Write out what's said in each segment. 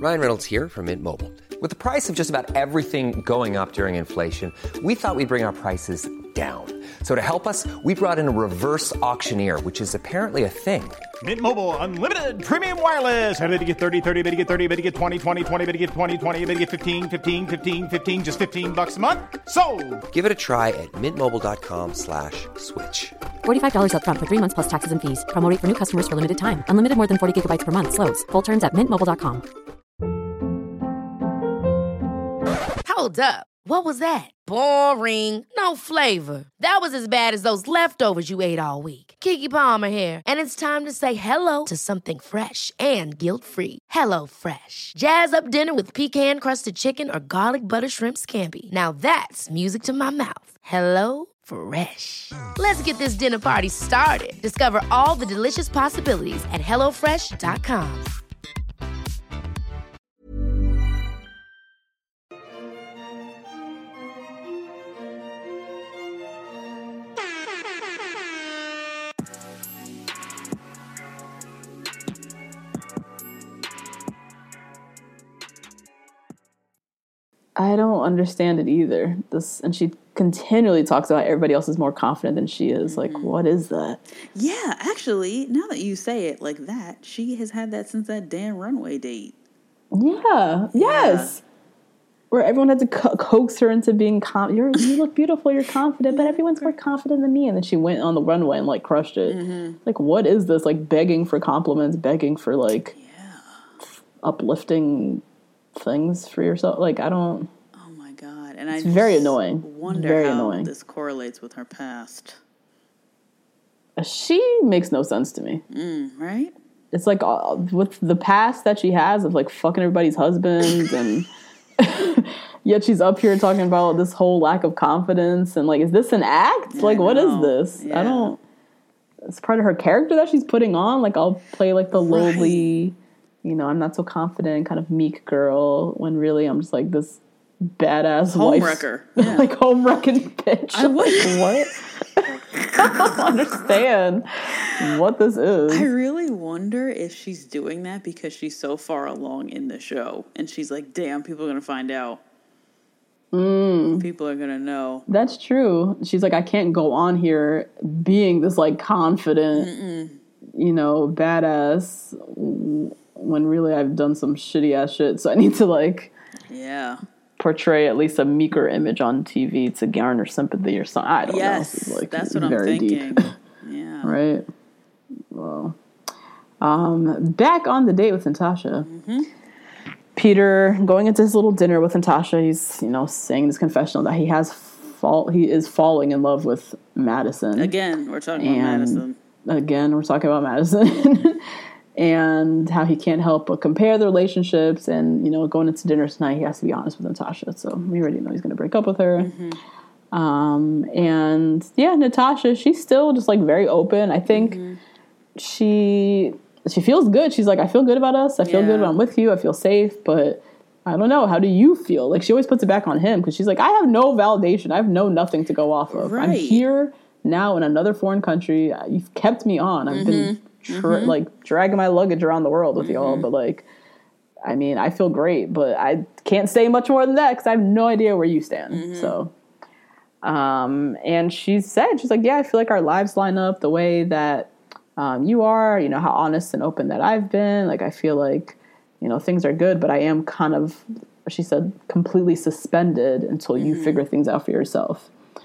Ryan Reynolds here from Mint Mobile. With the price of just about everything going up during inflation, we thought we'd bring our prices down. So to help us, we brought in a reverse auctioneer, which is apparently a thing. Mint Mobile Unlimited Premium Wireless. How to get 30, 30, bit to get 30, bit to get 20, 20, 20, bit to get 20, 20, bit to get 15, 15, 15, 15, just $15 a month? Sold! Give it a try at mintmobile.com/switch. $45 up front for 3 months plus taxes and fees. Promo rate for new customers for limited time. Unlimited more than 40 gigabytes per month. Slows full terms at mintmobile.com. Hold up. What was that? Boring. No flavor. That was as bad as those leftovers you ate all week. Keke Palmer here, and it's time to say hello to something fresh and guilt-free. Hello Fresh. Jazz up dinner with pecan-crusted chicken or garlic butter shrimp scampi. Now that's music to my mouth. Hello Fresh. Let's get this dinner party started. Discover all the delicious possibilities at hellofresh.com. I don't understand it either. And she continually talks about everybody else is more confident than she is. Like, what is that? Yeah, actually, now that you say it like that, she has had that since that damn runway date. Yeah. Yes. Where everyone had to coax her into being you look beautiful, you're confident, but everyone's more confident than me. And then she went on the runway and like crushed it. Mm-hmm. Like, what is this? Like begging for compliments, begging for like uplifting things for yourself. Like, I don't. Oh my God. And it's very annoying. Wonder very how annoying. This correlates with her past. She makes no sense to me. Right? It's like with the past that she has of like fucking everybody's husbands and yet she's up here talking about this whole lack of confidence and like, is this an act? Yeah, like, what is this? Yeah. I don't. It's part of her character that she's putting on. Like, I'll play like the lowly, you know, I'm not so confident, kind of meek girl, when really I'm just like this badass homewrecker. Yeah. Like homewrecking bitch. I would. Like, what? I don't understand what this is. I really wonder if she's doing that because she's so far along in the show. And she's like, damn, people are going to find out. People are going to know. That's true. She's like, I can't go on here being this like confident, you know, badass when really I've done some shitty ass shit. So I need to like portray at least a meeker image on TV to garner sympathy or something. I don't know. Yes, like, that's what I'm thinking. Yeah. Right? Well, back on the date with Natasha. Mm-hmm. Peter going into his little dinner with Natasha, he's, you know, saying this confessional that he is falling in love with Madison. Again, we're talking about Madison. And how he can't help but compare the relationships, and, you know, going into dinner tonight, he has to be honest with Natasha. So we already know he's going to break up with her. Mm-hmm. And yeah, Natasha, she's still just like very open. I think she feels good. She's like, I feel good about us. I feel good when I'm with you. I feel safe, but I don't know. How do you feel? Like, she always puts it back on him because she's like, I have no validation. I have nothing to go off of. Right. I'm here now in another foreign country. You've kept me on. I've been like dragging my luggage around the world with y'all, but like, I mean, I feel great, but I can't say much more than that because I have no idea where you stand. So, and she's like, yeah, I feel like our lives line up the way that you are, you know, how honest and open that I've been. Like, I feel like, you know, things are good, but I am kind of, she said, completely suspended until you figure things out for yourself.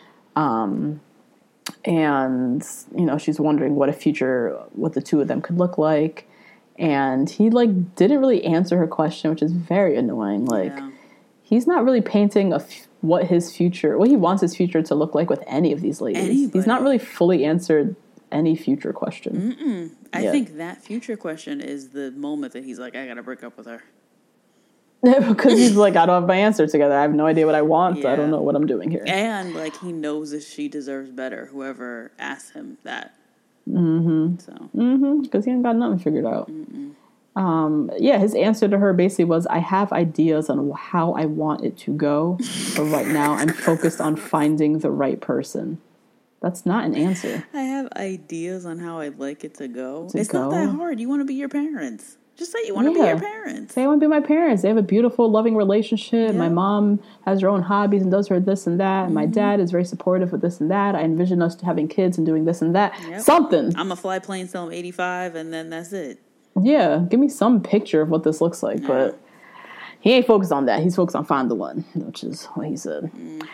And, you know, she's wondering what the two of them could look like. And he, like, didn't really answer her question, which is very annoying. Like, he's not really painting what he wants his future to look like with any of these ladies. Anybody. He's not really fully answered any future question. I think that future question is the moment that he's like, I gotta break up with her. Because he's like, I don't have my answer together. I have no idea what I want. I don't know what I'm doing here. And like, he knows that she deserves better, whoever asked him that. Because he ain't got nothing figured out. His answer to her basically was, I have ideas on how I want it to go, but right now I'm focused on finding the right person. That's not an answer. I have ideas on how I'd like it to go. It's not that hard. You want to be your parents. Just say you want to be your parents. Say I want to be my parents. They have a beautiful, loving relationship. My mom has her own hobbies and does her this and that. And my dad is very supportive of this and that. I envision us having kids and doing this and that. Yep. Something. I'm a fly plane, sell him 85, and then that's it. Yeah, give me some picture of what this looks like. Yeah. But he ain't focused on that. He's focused on find the one, which is what he said.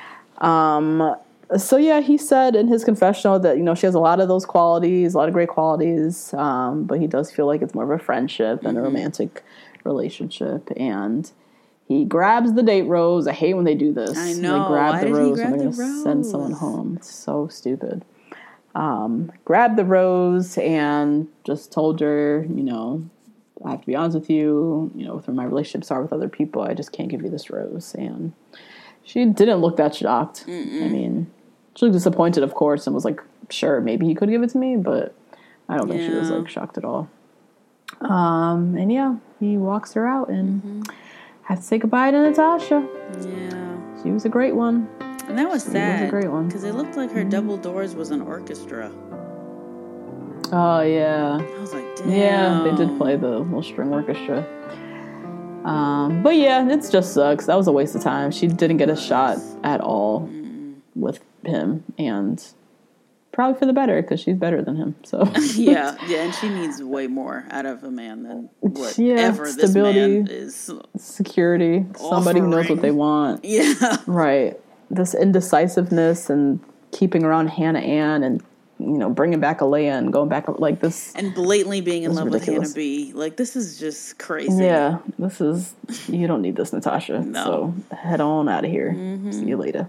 So yeah, he said in his confessional that, she has a lot of those qualities, a lot of great qualities, but he does feel like it's more of a friendship than a romantic relationship. And he grabs the date rose. I hate when they do this. I know. They grab Why the did rose he grab when they're the going to rose? send someone home. It's so stupid. Grabbed the rose and just told her, I have to be honest with you, through my relationships are with other people, I just can't give you this rose. And she didn't look that shocked. I mean, she looked disappointed, of course, and was like, sure, maybe he could give it to me, but I don't think she was, shocked at all. And yeah, he walks her out and has to say goodbye to Natasha. Yeah. She was a great one. And that was sad. She was a great one. Because it looked like her Double Doors was an orchestra. Oh, yeah. I was like, damn. Yeah, they did play the little string orchestra. But yeah, it just sucks. That was a waste of time. She didn't get a shot at all with him, and probably for the better because she's better than him. So yeah, and she needs way more out of a man than whatever stability, this man is. Security, somebody who knows what they want. Yeah, right. This indecisiveness and keeping around Hannah Ann and bringing back Alea and going back like this. And blatantly being in love ridiculous. with Hannah B. Like, this is just crazy. Yeah, you don't need this, Natasha. No. So head on out of here. See you later.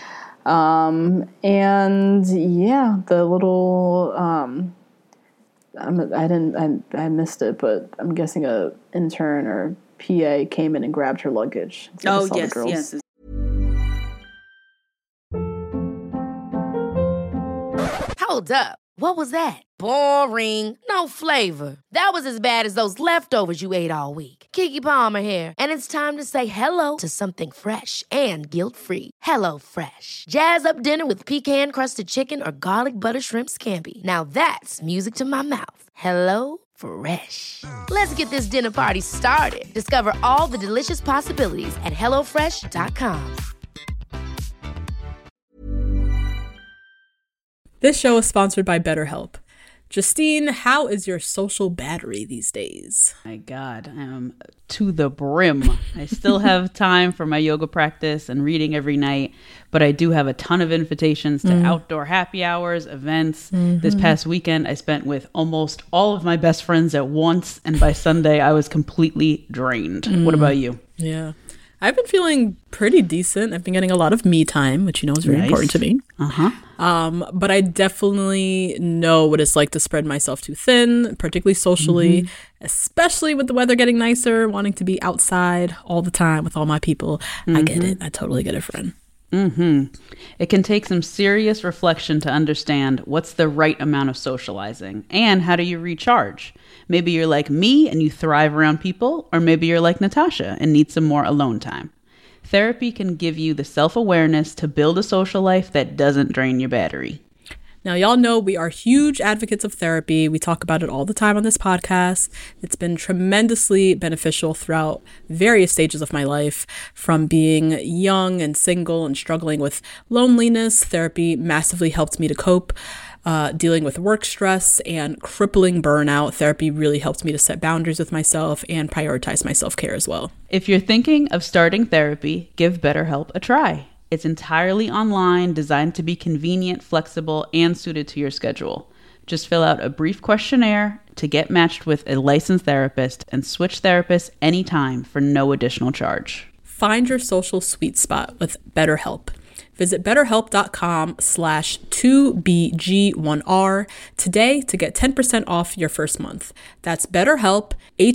And yeah, the little, I missed it, but I'm guessing a intern or PA came in and grabbed her luggage. So yes. Hold up. What was that? Boring. No flavor. That was as bad as those leftovers you ate all week. Keke Palmer here, and it's time to say hello to something fresh and guilt-free. Hello Fresh. Jazz up dinner with pecan-crusted chicken or garlic butter shrimp scampi. Now that's music to my mouth. Hello Fresh. Let's get this dinner party started. Discover all the delicious possibilities at HelloFresh.com. This show is sponsored by BetterHelp. Justine, how is your social battery these days? My God, I am to the brim. I still have time for my yoga practice and reading every night, but I do have a ton of invitations to outdoor happy hours, events. This past weekend, I spent with almost all of my best friends at once, and by Sunday, I was completely drained. What about you? Yeah. I've been feeling pretty decent. I've been getting a lot of me time, which is very important to me. But I definitely know what it's like to spread myself too thin, particularly socially, especially with the weather getting nicer, wanting to be outside all the time with all my people. I get it. I totally get it, friend. It can take some serious reflection to understand what's the right amount of socializing and how do you recharge. Maybe you're like me and you thrive around people, or maybe you're like Natasha and need some more alone time. Therapy can give you the self-awareness to build a social life that doesn't drain your battery. Now, y'all know we are huge advocates of therapy. We talk about it all the time on this podcast. It's been tremendously beneficial throughout various stages of my life. From being young and single and struggling with loneliness, therapy massively helped me to cope. Dealing with work stress and crippling burnout, therapy really helped me to set boundaries with myself and prioritize my self-care as well. If you're thinking of starting therapy, give BetterHelp a try. It's entirely online, designed to be convenient, flexible, and suited to your schedule. Just fill out a brief questionnaire to get matched with a licensed therapist and switch therapists anytime for no additional charge. Find your social sweet spot with BetterHelp. Visit BetterHelp.com/2BG1R today to get 10% off your first month. That's BetterHelp,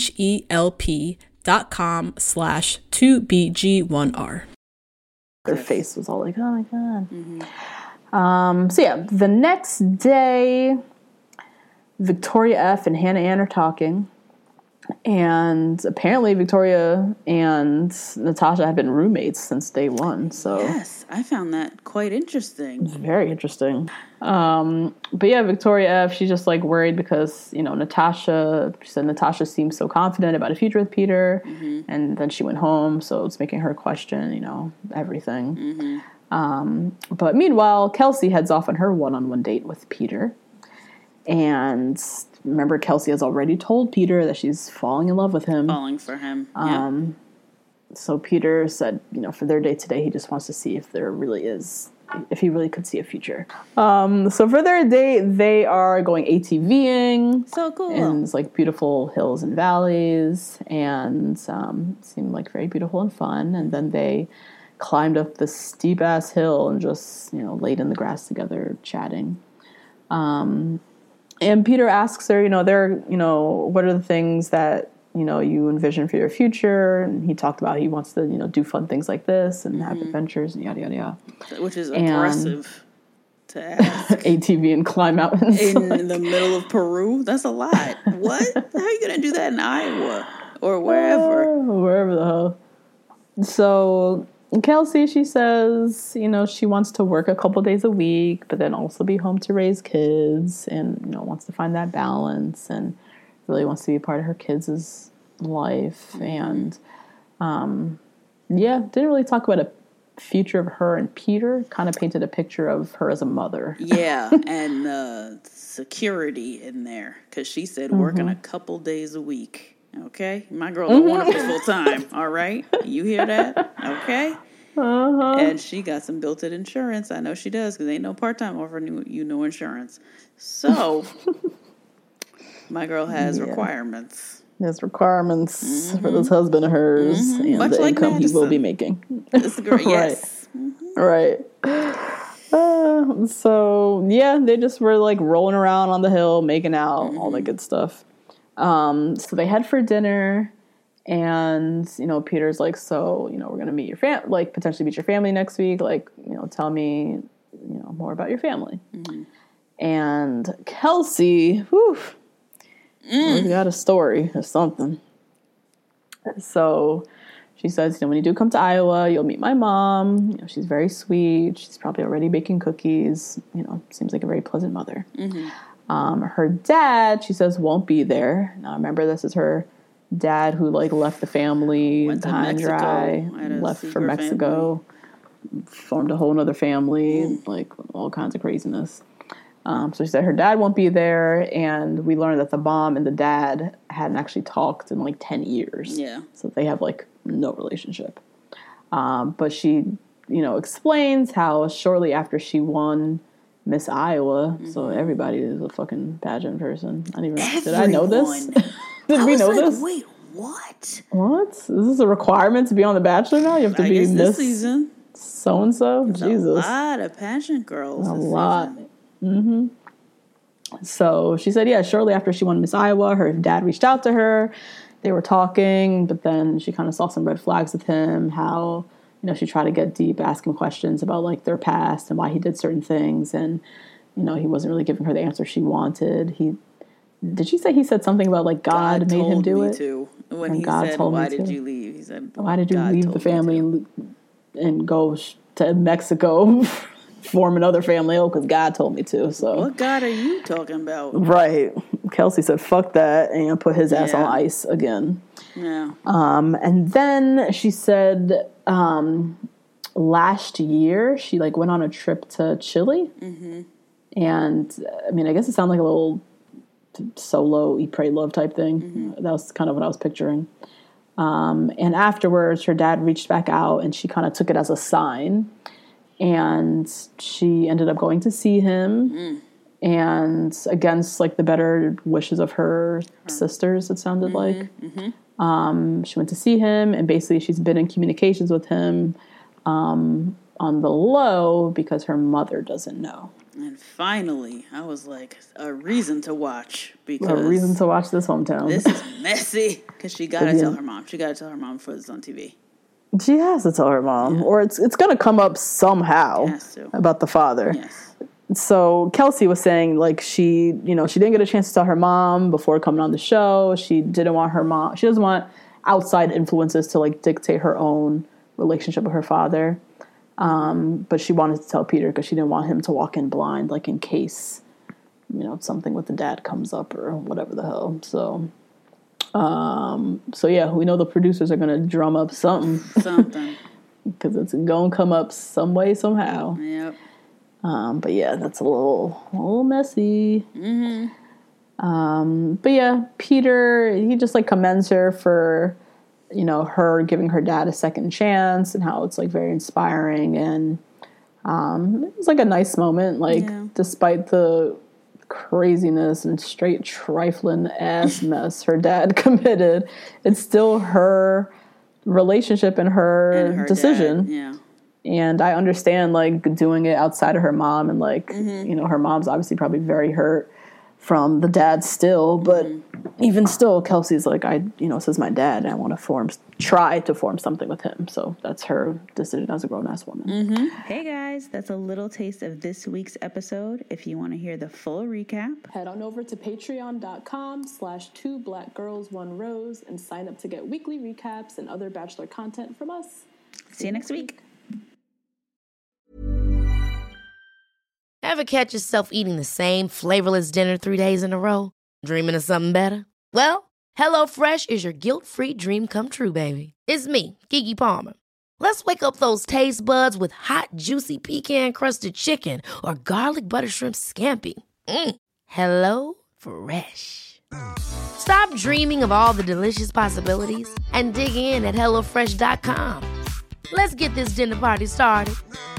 HELP.com/2BG1R. Their face was all like, oh my God. So yeah, the next day, Victoria F. and Hannah Ann are talking. And apparently Victoria and Natasha had been roommates since day one. So yes, I found that quite interesting. It's very interesting. But yeah, Victoria F., she's just like worried because, you know, she said Natasha seems so confident about a future with Peter. And then she went home. So it's making her question, you know, everything. But meanwhile, Kelsey heads off on her one-on-one date with Peter. And remember, Kelsey has already told Peter that she's falling in love with him. Falling for him. So Peter said, you know, for their date today, he just wants to see if there really is, if he really could see a future. So for their date, they are going ATVing. So cool. In this, like, beautiful hills and valleys. And seemed like very beautiful and fun. And then they climbed up this steep-ass hill and just, you know, laid in the grass together, chatting. And Peter asks her, you know, what are the things that, you know, you envision for your future? And he talked about he wants to, you know, do fun things like this and have adventures and yada, yada, yada. Which is impressive to ask. ATV and climb mountains. In the middle of Peru? That's a lot. What? How are you going to do that in Iowa? Or wherever? Wherever the hell. So Kelsey, she says, you know, she wants to work a couple days a week, but then also be home to raise kids and, you know, wants to find that balance and really wants to be a part of her kids' life. And, didn't really talk about a future of her and Peter, kind of painted a picture of her as a mother. Yeah, and security in there, because she said working a couple days a week. Okay, my girl don't want to be full time. All right, you hear that? Okay. And she got some built-in insurance. I know she does, because ain't no part-time offering you no insurance. So my girl has requirements. Has requirements for this husband of hers and much the like income Madison. he will be making. This girl, yes. Right. So yeah, they just were like rolling around on the hill, making out, all that good stuff. So they head for dinner, and, you know, Peter's like, so, you know, we're going to meet your potentially meet your family next week. Like, you know, tell me, you know, more about your family. And Kelsey, we got a story or something. So she says, you know, when you do come to Iowa, you'll meet my mom. You know, she's very sweet. She's probably already baking cookies. You know, seems like a very pleasant mother. Her dad, she says, won't be there. Now, remember, this is her dad who, like, left the family high and dry, left for Mexico, formed a whole other family, like, all kinds of craziness. So she said her dad won't be there, and we learned that the mom and the dad hadn't actually talked in, like, 10 years. Yeah. So they have, like, no relationship. But she, you know, explains how shortly after she won Miss Iowa, so everybody is a fucking pageant person. Did I know this? Did we know this? Wait, what? What? Is this a requirement to be on The Bachelor now? You have to be Miss Miss season. So-and-so? Jesus. A lot of pageant girls. A lot. So she said, yeah, shortly after she won Miss Iowa, her dad reached out to her. They were talking, but then she kind of saw some red flags with him, how, you know, she tried to get deep, ask him questions about, like, their past and why he did certain things. And, you know, he wasn't really giving her the answer she wanted. Did she say he said something about, like, God made him do it? Too. When and he God said, told why me did to. you leave? He said, why did you God leave the family and go to Mexico, form another family? Oh, because God told me to. So what God are you talking about? Right. Kelsey said, fuck that, and put his ass on ice again. Yeah. And then she said last year she, like, went on a trip to Chile. And, I mean, I guess it sounded like a little solo Eat, Pray, Love type thing. That was kind of what I was picturing. And afterwards, her dad reached back out, and she kind of took it as a sign. And she ended up going to see him. And against, like, the better wishes of her sisters, it sounded like. She went to see him, and basically she's been in communications with him on the low because her mother doesn't know. And finally, I was like, a reason to watch. Because A reason to watch this hometown. This is messy. Because she got to tell her mom. She got to tell her mom before it's on TV. She has to tell her mom. Or it's going to come up somehow about the father. Yes. So Kelsey was saying, like, she didn't get a chance to tell her mom before coming on the show. She doesn't want outside influences to, like, dictate her own relationship with her father. But she wanted to tell Peter because she didn't want him to walk in blind, like, in case, something with the dad comes up or whatever the hell. So yeah, we know the producers are going to drum up something. Because it's going to come up some way, somehow. Yep. But yeah, that's a little messy. Mm-hmm. But yeah, Peter, he just, like, commends her for, her giving her dad a second chance and how it's, like, very inspiring. And it was, like, a nice moment, like, despite the craziness and straight trifling ass mess her dad committed, it's still her relationship and her decision. Dad. Yeah. And I understand, like, doing it outside of her mom and, like, her mom's obviously probably very hurt from the dad still, but even still, Kelsey's like, this is my dad, and I want to try to form something with him. So that's her decision as a grown-ass woman. Hey guys, that's a little taste of this week's episode. If you want to hear the full recap, head on over to patreon.com/2blackgirls1rose and sign up to get weekly recaps and other Bachelor content from us. See you next week. Ever catch yourself eating the same flavorless dinner 3 days in a row? Dreaming of something better? Well, HelloFresh is your guilt-free dream come true, baby. It's me, Keke Palmer. Let's wake up those taste buds with hot, juicy pecan-crusted chicken or garlic butter shrimp scampi. Hello Fresh. Stop dreaming of all the delicious possibilities and dig in at HelloFresh.com. Let's get this dinner party started.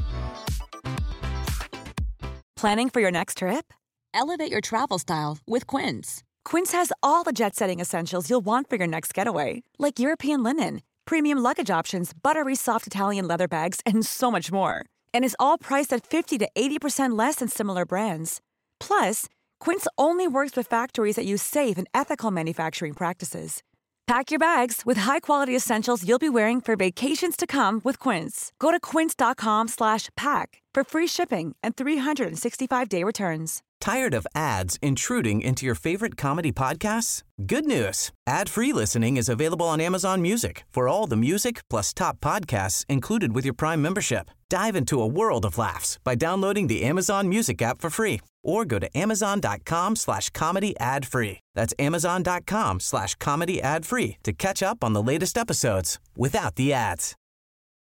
Planning for your next trip? Elevate your travel style with Quince. Quince has all the jet-setting essentials you'll want for your next getaway, like European linen, premium luggage options, buttery soft Italian leather bags, and so much more. And is all priced at 50 to 80% less than similar brands. Plus, Quince only works with factories that use safe and ethical manufacturing practices. Pack your bags with high-quality essentials you'll be wearing for vacations to come with Quince. Go to quince.com/pack for free shipping and 365-day returns. Tired of ads intruding into your favorite comedy podcasts? Good news. Ad-free listening is available on Amazon Music for all the music plus top podcasts included with your Prime membership. Dive into a world of laughs by downloading the Amazon Music app for free or go to amazon.com/comedy ad-free. That's amazon.com/comedy ad-free to catch up on the latest episodes without the ads.